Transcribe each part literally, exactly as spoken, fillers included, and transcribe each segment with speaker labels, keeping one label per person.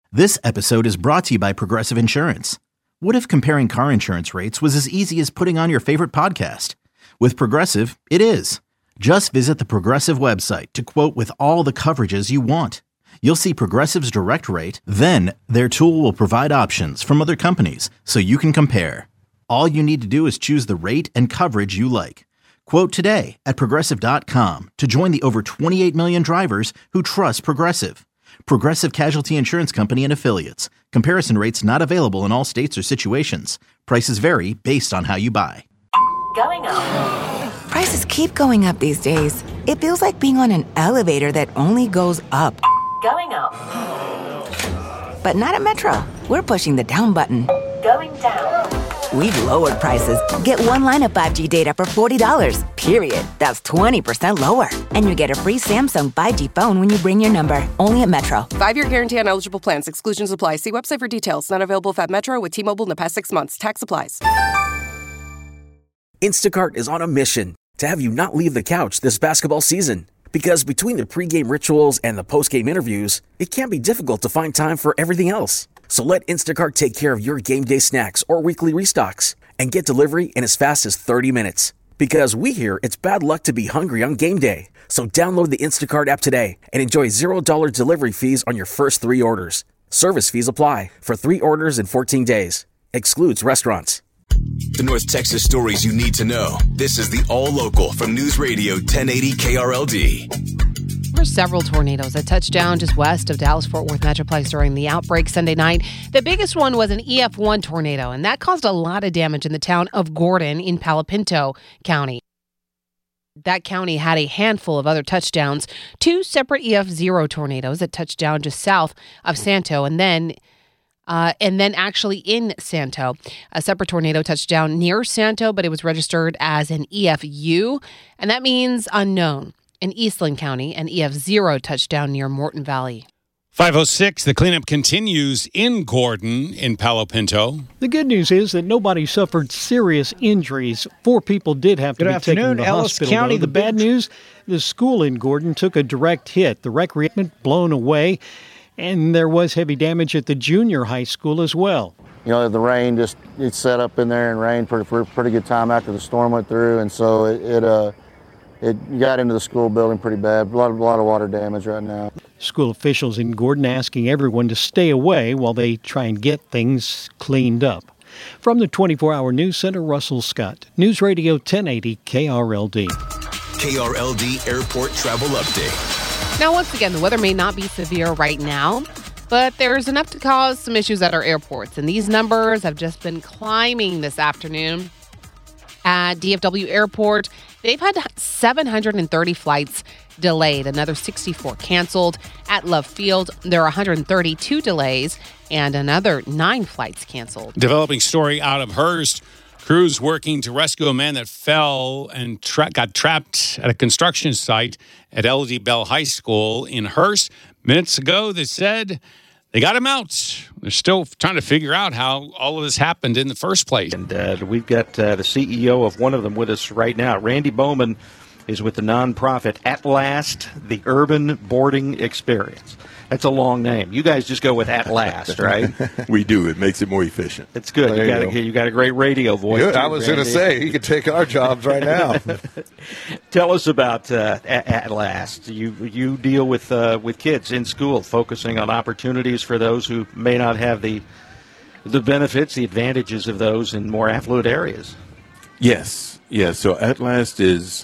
Speaker 1: This episode is brought to you by Progressive Insurance. What if comparing car insurance rates was as easy as putting on your favorite podcast? With Progressive, it is. Just visit the Progressive website to quote with all the coverages you want. You'll see Progressive's direct rate, then their tool will provide options from other companies so you can compare. All you need to do is choose the rate and coverage you like. Quote today at progressive dot com to join the over twenty-eight million drivers who trust Progressive. Progressive Casualty Insurance Company and Affiliates. Comparison rates not available in all states or situations. Prices vary based on how you buy.
Speaker 2: Going up.
Speaker 3: Prices keep going up these days. It feels like being on an elevator that only goes up.
Speaker 2: Going up.
Speaker 3: But not at Metro. We're pushing the down button.
Speaker 2: Going down.
Speaker 3: We've lowered prices. Get one line of five G data for forty dollars, period. That's twenty percent lower. And you get a free Samsung five G phone when you bring your number. Only at Metro.
Speaker 4: Five-year guarantee on eligible plans. Exclusions apply. See website for details. Not available at Metro with T-Mobile in the past six months. Tax applies.
Speaker 5: Instacart is on a mission to have you not leave the couch this basketball season. Because between the pregame rituals and the postgame interviews, it can be difficult to find time for everything else. So let Instacart take care of your game day snacks or weekly restocks and get delivery in as fast as thirty minutes. Because we hear it's bad luck to be hungry on game day. So download the Instacart app today and enjoy zero dollars delivery fees on your first three orders. Service fees apply for three orders in fourteen days. Excludes restaurants.
Speaker 6: The North Texas stories you need to know. This is the All Local from News Radio ten eighty K R L D.
Speaker 7: There were several tornadoes that touched down just west of Dallas-Fort Worth Metroplex during the outbreak Sunday night. The biggest one was an E F one tornado, and that caused a lot of damage in the town of Gordon in Palo Pinto County. That county had a handful of other touchdowns, two separate E F zero tornadoes that touched down just south of Santo, and then Uh, and then actually in Santo. A separate tornado touched down near Santo, but it was registered as an E F U, and that means unknown. In Eastland County, an E F zero touched down near Morton Valley.
Speaker 8: five oh six, the cleanup continues in Gordon in Palo Pinto.
Speaker 9: The good news is that nobody suffered serious injuries. Four people did have to
Speaker 10: Good
Speaker 9: be taken to the
Speaker 10: Ellis
Speaker 9: hospital.
Speaker 10: County,
Speaker 9: the, the bad news, the school in Gordon took a direct hit. The recreation blown away. And there was heavy damage at the junior high school as well.
Speaker 11: You know, the rain just, it set up in there and rained for, for a pretty good time after the storm went through. And so it it, uh, it got into the school building pretty bad. A lot, a lot of water damage right now.
Speaker 9: School officials in Gordon asking everyone to stay away while they try and get things cleaned up. From the twenty-four hour News Center, Russell Scott. News Radio ten eighty K R L D.
Speaker 6: K R L D Airport Travel Update.
Speaker 7: Now, once again, the weather may not be severe right now, but there's enough to cause some issues at our airports. And these numbers have just been climbing this afternoon. At D F W Airport, they've had seven hundred thirty flights delayed, another sixty-four canceled. At Love Field, there are one hundred thirty-two delays and another nine flights canceled.
Speaker 8: Developing story out of Hearst. Crews working to rescue a man that fell and tra- got trapped at a construction site at L D Bell High School in Hearst. Minutes ago, they said they got him out. They're still trying to figure out how all of this happened in the first place.
Speaker 10: And uh, we've got uh, the C E O of one of them with us right now. Randy Bowman is with the nonprofit At Last, the Urban Boarding Experience. That's a long name. You guys just go with At Last, right?
Speaker 12: We do. It makes it more efficient.
Speaker 10: It's good.
Speaker 12: There
Speaker 10: You got,
Speaker 12: you
Speaker 10: a,
Speaker 12: go.
Speaker 10: you got a great radio voice.
Speaker 12: Good.
Speaker 10: too,
Speaker 12: I was going to
Speaker 10: Randy.
Speaker 12: say, he could take our jobs right now.
Speaker 10: Tell us about uh, At, At Last. You you deal with uh, with kids in school, focusing on opportunities for those who may not have the the benefits, the advantages of those in more affluent areas.
Speaker 12: Yes. Yes. So At Last is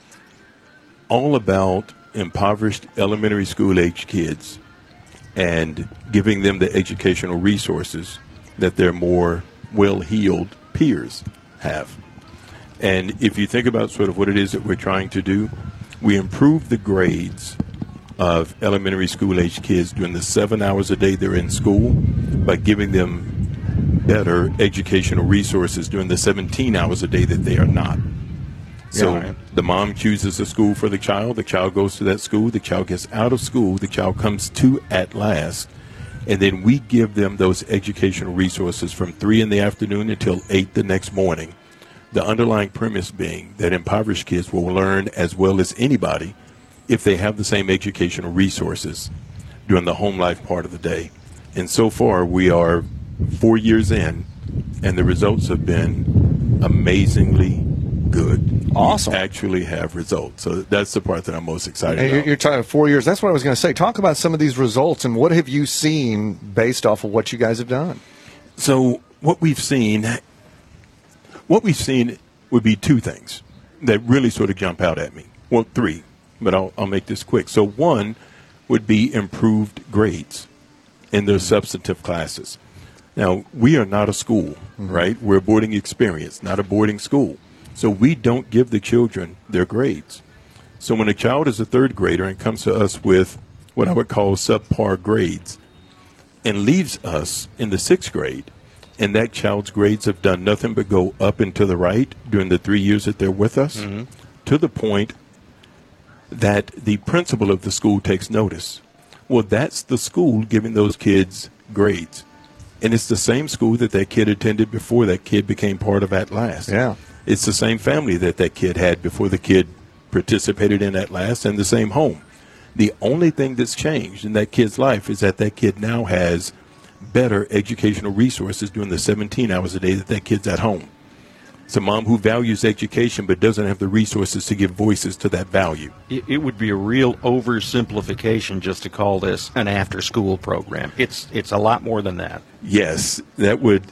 Speaker 12: all about impoverished elementary school age kids and giving them the educational resources that their more well-heeled peers have. And if you think about sort of what it is that we're trying to do, we improve the grades of elementary school-age kids during the seven hours a day they're in school by giving them better educational resources during the seventeen hours a day that they are not. So
Speaker 10: Yeah.
Speaker 12: the mom chooses a school for the child. The child goes to that school. The child gets out of school. The child comes to At Last. And then we give them those educational resources from three in the afternoon until eight the next morning. The underlying premise being that impoverished kids will learn as well as anybody if they have the same educational resources during the home life part of the day. And so far, we are four years in, and the results have been amazingly good.
Speaker 13: Awesome.
Speaker 12: We actually have results. So that's the part that I'm most excited
Speaker 13: And
Speaker 12: about.
Speaker 13: you're, you're talking four years. That's what I was going to say. Talk about some of these results and what have you seen based off of what you guys have done?
Speaker 12: So what we've seen, what we've seen would be two things that really sort of jump out at me. Well, three, but I'll, I'll make this quick. So one would be improved grades in their substantive classes. Now, we are not a school, mm-hmm. right? We're a boarding experience, not a boarding school. So we don't give the children their grades. So when a child is a third grader and comes to us with what I would call subpar grades and leaves us in the sixth grade, and that child's grades have done nothing but go up and to the right during the three years that they're with us, mm-hmm. to the point that the principal of the school takes notice. Well, that's the school giving those kids grades. And it's the same school that that kid attended before that kid became part of At Last.
Speaker 13: Yeah.
Speaker 12: It's the same family that that kid had before the kid participated in At Last, and the same home. The only thing that's changed in that kid's life is that that kid now has better educational resources during the seventeen hours a day that that kid's at home. It's a mom who values education but doesn't have the resources to give voices to that value.
Speaker 10: It, it would be a real oversimplification just to call this an after-school program. It's it's a lot more than that.
Speaker 12: Yes, that would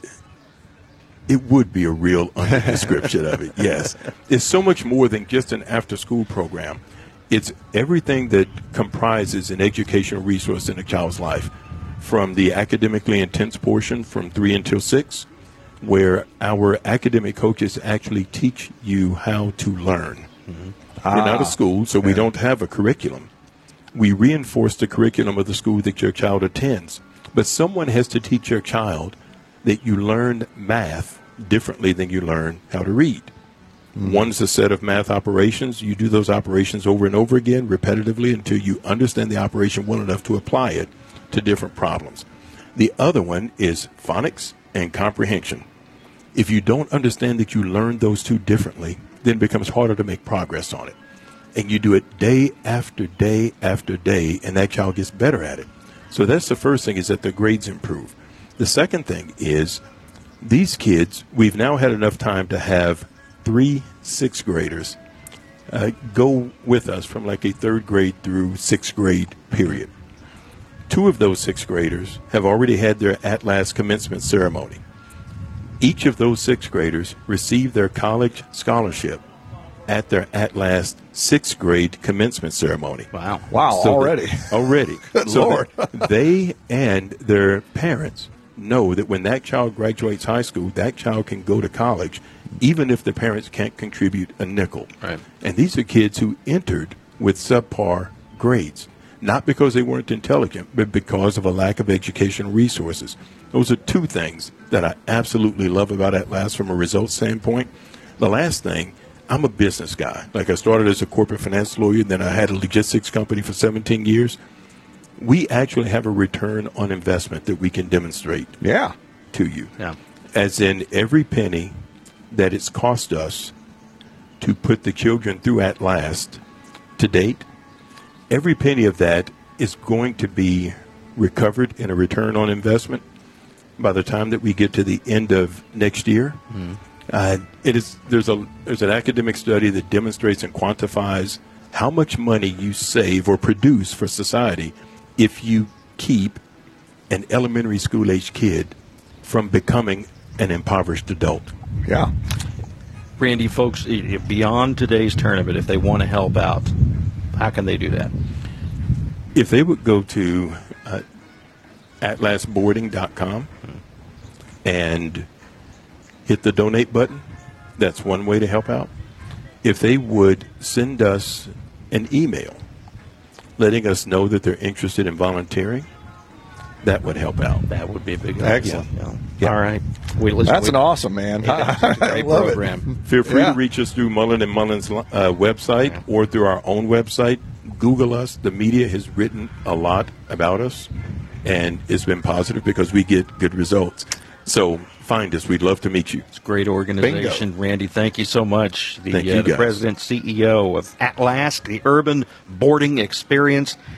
Speaker 12: it would be a real description of it. Yes, it's so much more than just an after-school program. It's everything that comprises an educational resource in a child's life, from the academically intense portion from three until six, where our academic coaches actually teach you how to learn. Mm-hmm. Ah, We're not a school, so yeah. we don't have a curriculum. We reinforce the curriculum of the school that your child attends. But someone has to teach your child that you learn math differently than you learn how to read. Mm-hmm. One's a set of math operations. You do those operations over and over again, repetitively, until you understand the operation well enough to apply it to different problems. The other one is phonics and comprehension. If you don't understand that you learn those two differently, then it becomes harder to make progress on it. And you do it day after day after day, and that child gets better at it. So that's the first thing, is that the grades improve. The second thing is these kids, we've now had enough time to have three sixth graders uh, go with us from like a third grade through sixth grade period. Two of those sixth graders have already had their At Last commencement ceremony. Each of those sixth graders received their college scholarship at their At Last sixth grade commencement ceremony.
Speaker 10: Wow.
Speaker 13: Wow,
Speaker 12: so
Speaker 13: already.
Speaker 12: That, already.
Speaker 13: Good
Speaker 12: so
Speaker 13: Lord.
Speaker 12: They and their parents know that when that child graduates high school, that child can go to college, even if the parents can't contribute a nickel.
Speaker 10: Right.
Speaker 12: And these are kids who entered with subpar grades, not because they weren't intelligent, but because of a lack of educational resources. Those are two things that I absolutely love about At Last from a results standpoint. The last thing, I'm a business guy. Like, I started as a corporate finance lawyer, and then I had a logistics company for seventeen years. We actually have a return on investment that we can demonstrate
Speaker 13: yeah.
Speaker 12: to you.
Speaker 10: Yeah.
Speaker 12: As in every penny that it's cost us to put the children through At Last to date, every penny of that is going to be recovered in a return on investment by the time that we get to the end of next year. Mm. Uh, it is there's a there's an academic study that demonstrates and quantifies how much money you save or produce for society if you keep an elementary school age kid from becoming an impoverished adult.
Speaker 13: Yeah.
Speaker 10: Randy, folks, beyond today's tournament, if they want to help out, how can they do that?
Speaker 12: If they would go to uh, at last boarding dot com and hit the donate button, that's one way to help out. If they would send us an email letting us know that they're interested in volunteering, that would help out.
Speaker 10: That would be a big
Speaker 13: Excellent.
Speaker 10: Yeah. Yeah. All right. We listen,
Speaker 13: That's
Speaker 10: we,
Speaker 13: an awesome, man.
Speaker 10: Yeah, it's a great
Speaker 13: I love
Speaker 10: program.
Speaker 13: It.
Speaker 12: Feel free
Speaker 13: yeah.
Speaker 12: to reach us through Mullen and Mullins uh, website yeah. or through our own website. Google us. The media has written a lot about us, and it's been positive because we get good results. So find us. We'd love to meet you.
Speaker 10: It's a great organization.
Speaker 13: Bingo.
Speaker 10: Randy, thank you so much. The,
Speaker 12: thank you,
Speaker 10: uh, the
Speaker 12: guys.
Speaker 10: president, C E O of At Last, the Urban Boarding Experience.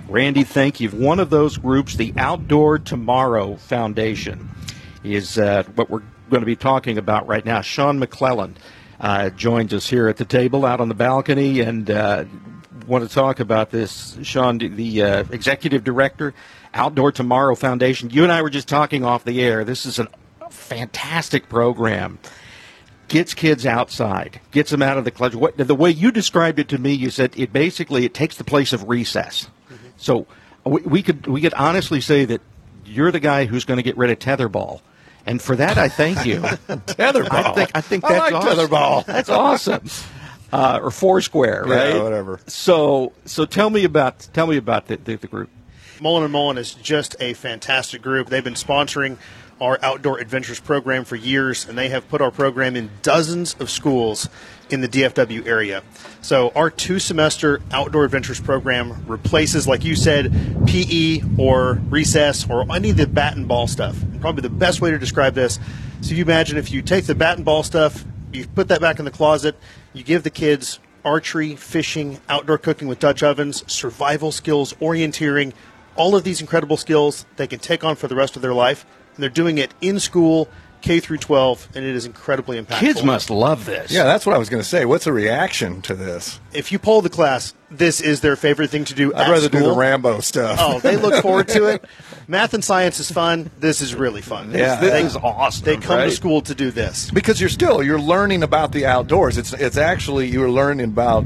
Speaker 10: Randy, thank you. One of those groups, the Outdoor Tomorrow Foundation, is uh, what we're going to be talking about right now. Sean McClellan uh, joins us here at the table out on the balcony, and uh, want to talk about this. Sean, the uh, executive director, Outdoor Tomorrow Foundation. You and I were just talking off the air. This is a fantastic program. Gets kids outside, gets them out of the classroom. What, the way you described it to me, you said it basically it takes the place of recess. Mm-hmm. So we, we could we could honestly say that you're the guy who's going to get rid of tetherball, and for that I thank you.
Speaker 13: Tetherball.
Speaker 10: I think I think
Speaker 13: I
Speaker 10: that's
Speaker 13: like
Speaker 10: awesome.
Speaker 13: tetherball.
Speaker 10: That's awesome. Uh, or Foursquare, right?
Speaker 13: Yeah, whatever.
Speaker 10: So so tell me about tell me about the, the, the group.
Speaker 14: Mullen and Mullen is just a fantastic group. They've been sponsoring our Outdoor Adventures program for years, and they have put our program in dozens of schools in the D F W area. So our two-semester Outdoor Adventures program replaces, like you said, P E or recess or any of the bat and ball stuff. And probably the best way to describe this, so you imagine if you take the bat and ball stuff, you put that back in the closet, you give the kids archery, fishing, outdoor cooking with Dutch ovens, survival skills, orienteering, all of these incredible skills they can take on for the rest of their life. And they're doing it in school, K through twelve, and it is incredibly impactful.
Speaker 10: Kids must love this.
Speaker 13: Yeah, that's what I was going to say. What's the reaction to this?
Speaker 14: If you poll the class, this is their favorite thing to do
Speaker 13: I'd
Speaker 14: at
Speaker 13: rather
Speaker 14: school.
Speaker 13: do the Rambo stuff.
Speaker 14: Oh, they look forward to it. Math and science is fun. This is really fun.
Speaker 13: Yeah,
Speaker 14: they,
Speaker 13: this is awesome.
Speaker 14: They come
Speaker 13: right?
Speaker 14: to school to do this.
Speaker 13: Because you're still, you're learning about the outdoors. It's it's actually, you're learning about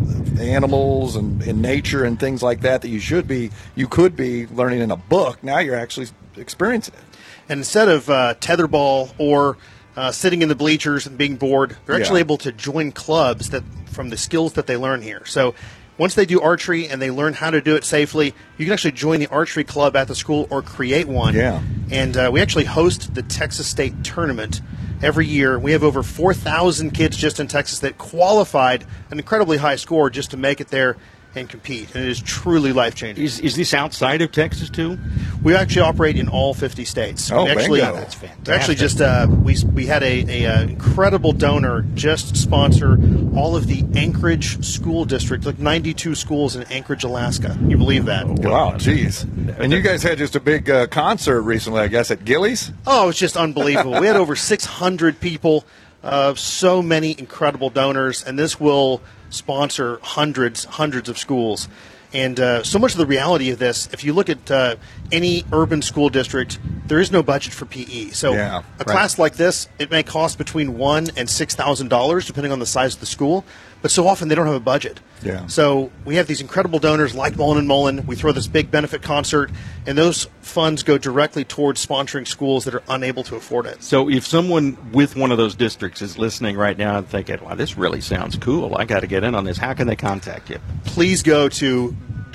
Speaker 13: animals and, and nature and things like that that you should be, you could be learning in a book. Now you're actually experiencing it.
Speaker 14: And instead of uh, tetherball or uh, sitting in the bleachers and being bored, they're actually
Speaker 13: Yeah.
Speaker 14: able to join clubs that from the skills that they learn here. So once they do archery and they learn how to do it safely, you can actually join the archery club at the school or create one.
Speaker 13: Yeah.
Speaker 14: And uh, we actually host the Texas State Tournament every year. We have over four thousand kids just in Texas that qualified an incredibly high score just to make it there and compete, and it is truly life-changing.
Speaker 10: Is, is this outside of Texas, too?
Speaker 14: We actually operate in all fifty states.
Speaker 10: Oh,
Speaker 14: we actually,
Speaker 10: bingo. That's fantastic.
Speaker 14: We actually just uh, we we had a, a, uh incredible donor just sponsor all of the Anchorage school district, like ninety-two schools in Anchorage, Alaska. Can you believe that?
Speaker 13: Wow, geez. And you guys had just a big uh, concert recently, I guess, at Gillies?
Speaker 14: Oh, it's just unbelievable. We had over six hundred people, uh, so many incredible donors, and this will sponsor hundreds, hundreds of schools. And uh, so much of the reality of this, if you look at uh, any urban school district, there is no budget for P E. So
Speaker 13: Yeah,
Speaker 14: a
Speaker 13: right.
Speaker 14: class like this, it may cost between one and six thousand dollars, depending on the size of the school. But so often they don't have a budget.
Speaker 13: Yeah.
Speaker 14: So we have these incredible donors like Mullen and Mullen. We throw this big benefit concert, and those funds go directly towards sponsoring schools that are unable to afford it.
Speaker 10: So if someone with one of those districts is listening right now and thinking, wow, this really sounds cool, I got to get in on this, how can they contact you?
Speaker 14: Please go to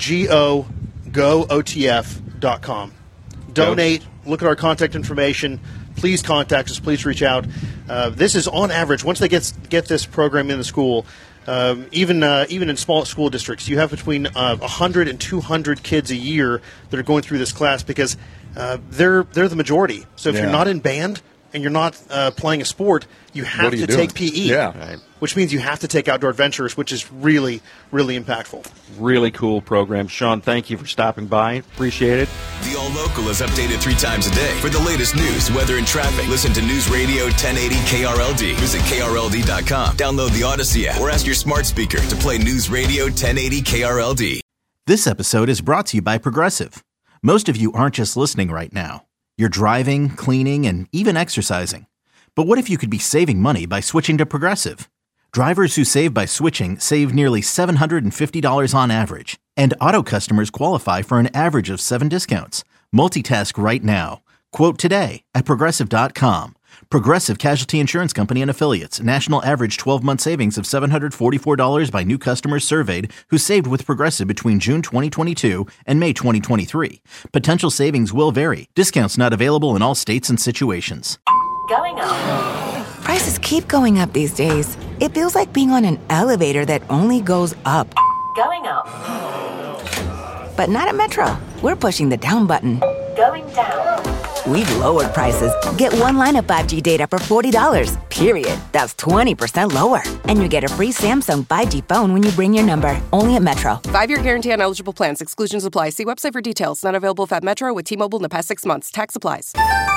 Speaker 14: go go O T F dot com. Donate, look at our contact information. Please contact us. Please reach out. Uh, this is on average, once they get, get this program in the school, um, even uh, even in small school districts, you have between uh, one hundred and two hundred kids a year that are going through this class because uh, they're they're the majority. So if
Speaker 13: Yeah.
Speaker 14: you're not in band and you're not uh, playing a sport, you have
Speaker 13: What are
Speaker 14: to
Speaker 13: you doing?
Speaker 14: take P E.
Speaker 13: Yeah. Right.
Speaker 14: Which means you have to take Outdoor Adventures, which is really, really impactful.
Speaker 10: Really cool program. Sean, thank you for stopping by. Appreciate it.
Speaker 6: The All Local is updated three times a day. For the latest news, weather, and traffic, listen to News Radio ten eighty K R L D. Visit K R L D dot com. Download the Odyssey app or ask your smart speaker to play News Radio ten eighty K R L D.
Speaker 1: This episode is brought to you by Progressive. Most of you aren't just listening right now. You're driving, cleaning, and even exercising. But what if you could be saving money by switching to Progressive? Drivers who save by switching save nearly seven hundred fifty dollars on average. And auto customers qualify for an average of seven discounts. Multitask right now. Quote today at Progressive dot com. Progressive Casualty Insurance Company and Affiliates. National average twelve-month savings of seven hundred forty-four dollars by new customers surveyed who saved with Progressive between June twenty twenty-two and May twenty twenty-three. Potential savings will vary. Discounts not available in all states and situations.
Speaker 2: Going up.
Speaker 3: Prices keep going up these days. It feels like being on an elevator that only goes up.
Speaker 2: Going up.
Speaker 3: But not at Metro. We're pushing the down button.
Speaker 2: Going down.
Speaker 3: We've lowered prices. Get one line of five G data for forty dollars, period. That's twenty percent lower. And you get a free Samsung five G phone when you bring your number. Only at Metro.
Speaker 4: Five-year guarantee on eligible plans. Exclusions apply. See website for details. Not available if at Metro with T-Mobile in the past six months. Tax applies.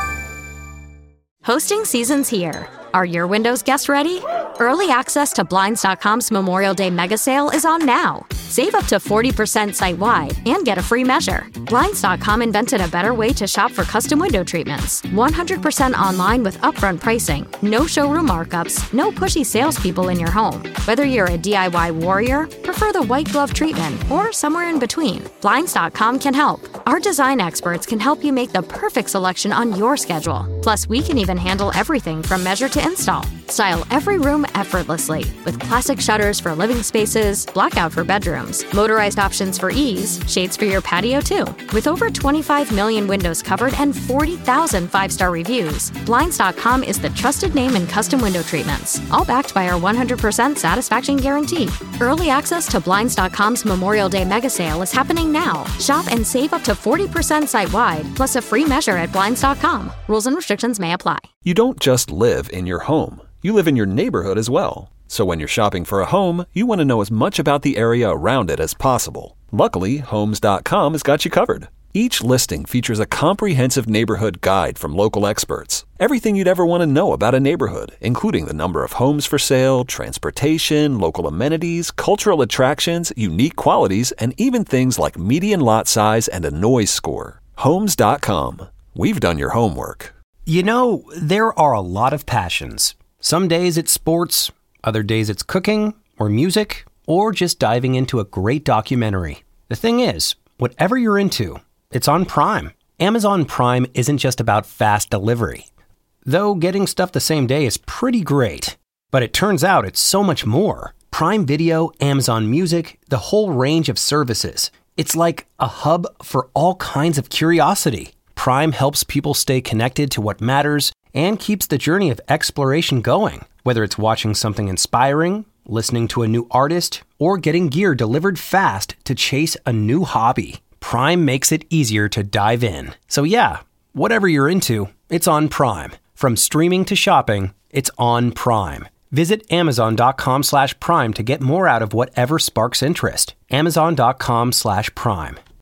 Speaker 15: Hosting season's here. Are your windows guests ready? Early access to Blinds dot com's Memorial Day mega sale is on now. Save up to forty percent site-wide and get a free measure. Blinds dot com invented a better way to shop for custom window treatments. one hundred percent online with upfront pricing, no showroom markups, no pushy salespeople in your home. Whether you're a D I Y warrior, prefer the white glove treatment, or somewhere in between, Blinds dot com can help. Our design experts can help you make the perfect selection on your schedule. Plus, we can even handle everything from measure to install. Style every room effortlessly with classic shutters for living spaces, blackout for bedrooms, motorized options for ease, shades for your patio too. With over twenty-five million windows covered and forty thousand five-star reviews, Blinds dot com is the trusted name in custom window treatments, all backed by our one hundred percent satisfaction guarantee. Early access to Blinds dot com's Memorial Day mega sale is happening now. Shop and save up to forty percent site-wide, plus a free measure at Blinds dot com. Rules and restrictions may apply.
Speaker 16: You don't just live in your home. You live in your neighborhood as well. So when you're shopping for a home, you want to know as much about the area around it as possible. Luckily, Homes dot com has got you covered. Each listing features a comprehensive neighborhood guide from local experts. Everything you'd ever want to know about a neighborhood, including the number of homes for sale, transportation, local amenities, cultural attractions, unique qualities, and even things like median lot size and a noise score. Homes dot com. We've done your homework.
Speaker 17: You know, there are a lot of passions. Some days it's sports, other days it's cooking, or music, or just diving into a great documentary. The thing is, whatever you're into, it's on Prime. Amazon Prime isn't just about fast delivery. Though getting stuff the same day is pretty great. But it turns out it's so much more. Prime Video, Amazon Music, the whole range of services. It's like a hub for all kinds of curiosity. Prime helps people stay connected to what matters and keeps the journey of exploration going. Whether it's watching something inspiring, listening to a new artist, or getting gear delivered fast to chase a new hobby, Prime makes it easier to dive in. So yeah, whatever you're into, it's on Prime. From streaming to shopping, it's on Prime. Visit Amazon dot com slash Prime to get more out of whatever sparks interest. Amazon dot com slash Prime.